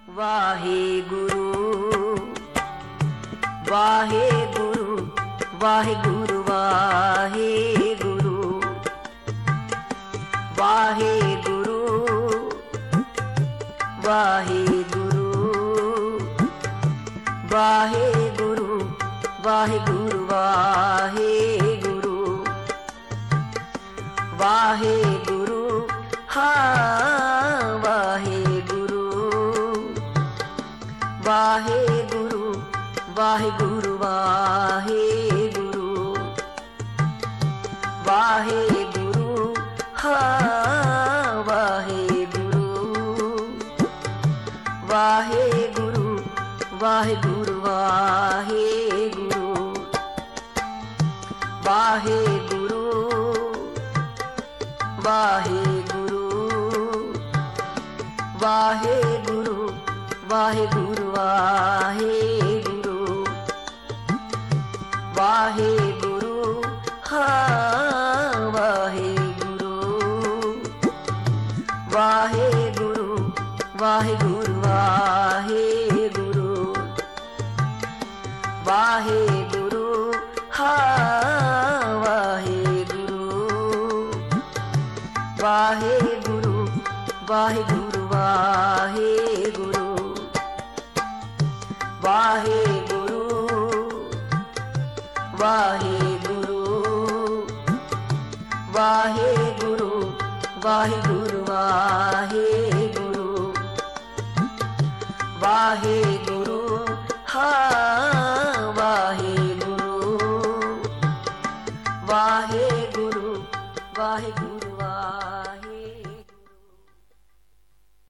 ਵਾਹਿਗੁਰੂ ਵਾਹਿਗੁਰੂ ਵਾਹਿਗੁਰੂ ਵਾਹਿਗੁਰੂ ਵਾਹਿਗੁਰੂ ਵਾਹਿਗੁਰੂ ਵਾਹਿਗੁਰੂ ਵਾਹਿਗੁਰੂ ਵਾਹਿਗੁਰੂ ਵਾਹਿਗੁਰੂ ਹਾਂ ਵਾਹਿਗੁਰੂ ਵਾਹਿਗੁਰੂ ਵਾਹਿਗੁਰੂ ਵਾਹਿਗੁਰੂ ਵਾਹਿਗੁਰੂ ਹਾਂ ਵਾਹਿਗੁਰੂ ਵਾਹਿਗੁਰੂ ਵਾਹਿਗੁਰੂ ਵਾਹਿਗੁਰੂ ਵਾਹਿਗੁਰੂ ਵਾਹਿਗੁਰੂ ਵਾਹਿਗੁਰੂ ਵਾਹਿਗੁਰੂ ਵਾਹਿਗੁਰੂ ਵਾਹਿਗੁਰੂ ਹਾਂ ਵਾਹਿਗੁਰੂ ਵਾਹਿਗੁਰੂ ਵਾਹਿਗੁਰੂ ਵਾਹਿਗੁਰੂ ਵਾਹਿਗੁਰੂ ਹਾਂ ਵਾਹਿਗੁਰੂ ਵਾਹਿਗੁਰੂ ਵਾਹਿਗੁਰੂ ਵਾਹਿਗੁਰੂ ਵਾਹਿਗੁਰੂ ਵਾਹਿਗੁਰੂ ਵਾਹਿਗੁਰੂ ਵਾਹਿਗੁਰੂ ਵਾਹਿਗੁਰੂ ਵਾਹਿਗੁਰੂ ਹਾਂ